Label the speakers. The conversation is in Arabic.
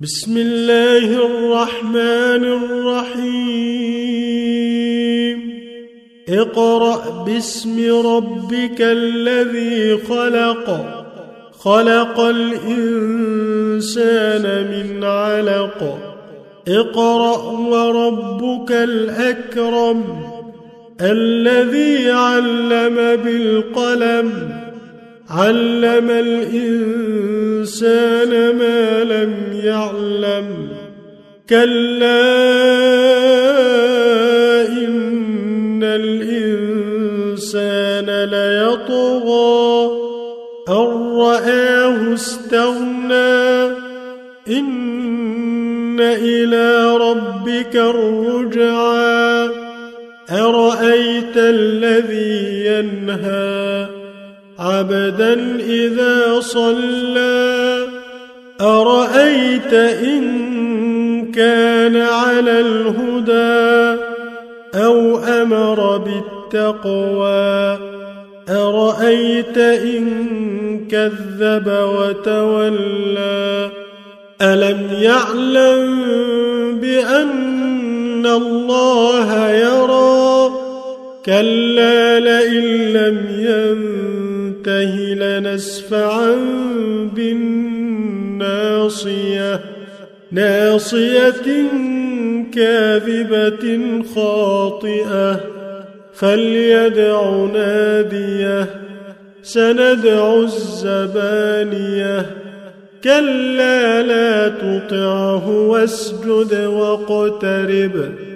Speaker 1: بسم الله الرحمن الرحيم اقرأ باسم ربك الذي خلق خلق الإنسان من علق اقرأ وربك الأكرم الذي علم بالقلم علم الإنسان ما لم يعلم كلا إن الإنسان ليطغى أن رآه استغنى إن إلى ربك الرجعى أرأيت الذي ينهى عبدا إذا صلى أرأيت إن كان على الهدى أو أمر بالتقوى أرأيت إن كذب وتولى ألم يعلم بأن الله يرى كلا لئن لم ينته لنسفعا بالناصية ناصية كاذبة خاطئة فليدع ناديه سندع الزبانية كلا لا تطعه واسجد واقترب